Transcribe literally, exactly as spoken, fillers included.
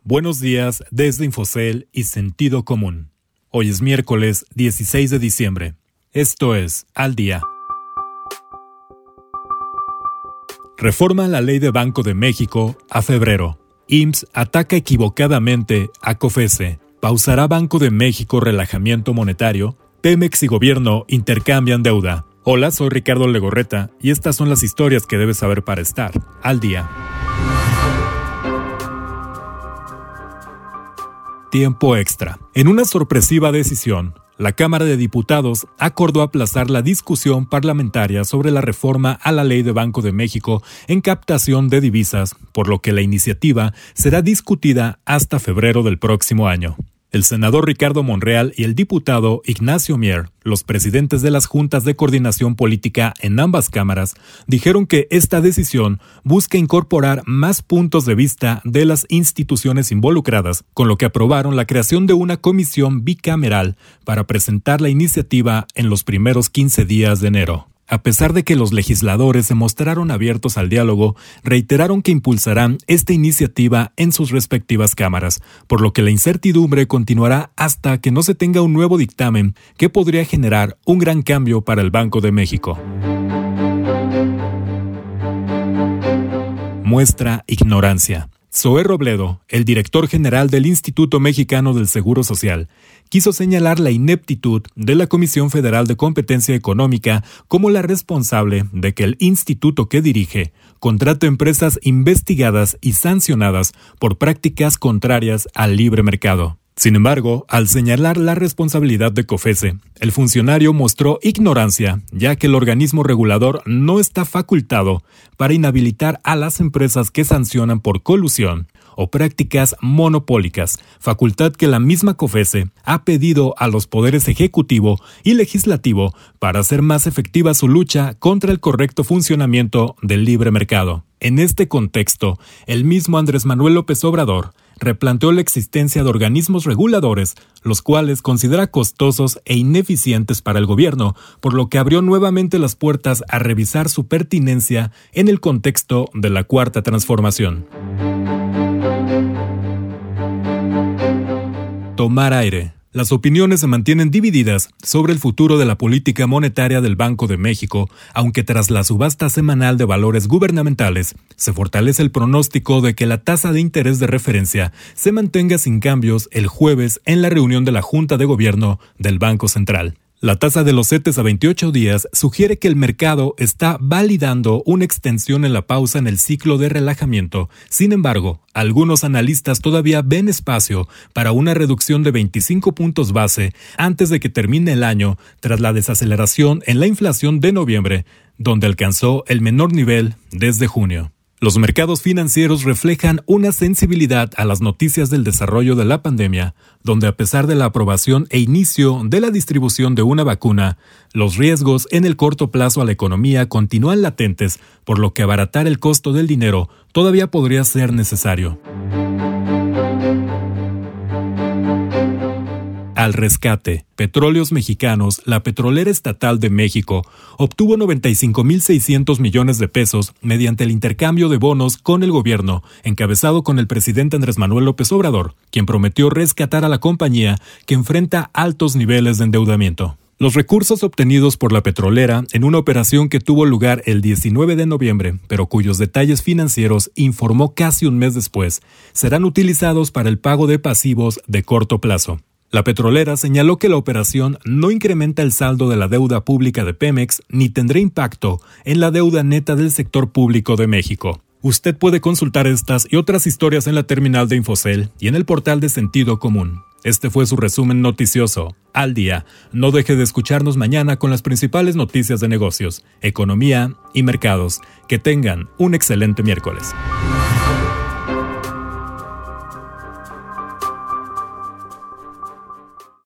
Buenos días desde Infocel y Sentido Común. Hoy es miércoles dieciséis de diciembre. Esto es Al Día. Reforma la Ley de Banco de México a febrero. I M S S ataca equivocadamente a COFECE. Pausará Banco de México relajamiento monetario. Pemex y gobierno intercambian deuda. Hola, soy Ricardo Legorreta y estas son las historias que debes saber para estar al día. Tiempo extra. En una sorpresiva decisión, la Cámara de Diputados acordó aplazar la discusión parlamentaria sobre la reforma a la Ley de Banco de México en captación de divisas, por lo que la iniciativa será discutida hasta febrero del próximo año. El senador Ricardo Monreal y el diputado Ignacio Mier, los presidentes de las juntas de coordinación política en ambas cámaras, dijeron que esta decisión busca incorporar más puntos de vista de las instituciones involucradas, con lo que aprobaron la creación de una comisión bicameral para presentar la iniciativa en los primeros quince días de enero. A pesar de que los legisladores se mostraron abiertos al diálogo, reiteraron que impulsarán esta iniciativa en sus respectivas cámaras, por lo que la incertidumbre continuará hasta que no se tenga un nuevo dictamen que podría generar un gran cambio para el Banco de México. Muestra ignorancia. Zoé Robledo, el director general del Instituto Mexicano del Seguro Social, quiso señalar la ineptitud de la Comisión Federal de Competencia Económica como la responsable de que el instituto que dirige contrate empresas investigadas y sancionadas por prácticas contrarias al libre mercado. Sin embargo, al señalar la responsabilidad de COFECE, el funcionario mostró ignorancia, ya que el organismo regulador no está facultado para inhabilitar a las empresas que sancionan por colusión o prácticas monopólicas, facultad que la misma COFECE ha pedido a los poderes ejecutivo y legislativo para hacer más efectiva su lucha contra el correcto funcionamiento del libre mercado. En este contexto, el mismo Andrés Manuel López Obrador replanteó la existencia de organismos reguladores, los cuales considera costosos e ineficientes para el gobierno, por lo que abrió nuevamente las puertas a revisar su pertinencia en el contexto de la Cuarta Transformación. Tomar aire. Las opiniones se mantienen divididas sobre el futuro de la política monetaria del Banco de México, aunque tras la subasta semanal de valores gubernamentales, se fortalece el pronóstico de que la tasa de interés de referencia se mantenga sin cambios el jueves en la reunión de la Junta de Gobierno del Banco Central. La tasa de los CETES a veintiocho días sugiere que el mercado está validando una extensión en la pausa en el ciclo de relajamiento. Sin embargo, algunos analistas todavía ven espacio para una reducción de veinticinco puntos base antes de que termine el año tras la desaceleración en la inflación de noviembre, donde alcanzó el menor nivel desde junio. Los mercados financieros reflejan una sensibilidad a las noticias del desarrollo de la pandemia, donde a pesar de la aprobación e inicio de la distribución de una vacuna, los riesgos en el corto plazo a la economía continúan latentes, por lo que abaratar el costo del dinero todavía podría ser necesario. Al rescate. Petróleos Mexicanos, la petrolera estatal de México, obtuvo noventa y cinco mil seiscientos millones de pesos mediante el intercambio de bonos con el gobierno, encabezado con el presidente Andrés Manuel López Obrador, quien prometió rescatar a la compañía que enfrenta altos niveles de endeudamiento. Los recursos obtenidos por la petrolera en una operación que tuvo lugar el diecinueve de noviembre, pero cuyos detalles financieros informó casi un mes después, serán utilizados para el pago de pasivos de corto plazo. La petrolera señaló que la operación no incrementa el saldo de la deuda pública de Pemex ni tendrá impacto en la deuda neta del sector público de México. Usted puede consultar estas y otras historias en la terminal de Infocel y en el portal de Sentido Común. Este fue su resumen noticioso. Al día. No deje de escucharnos mañana con las principales noticias de negocios, economía y mercados. Que tengan un excelente miércoles.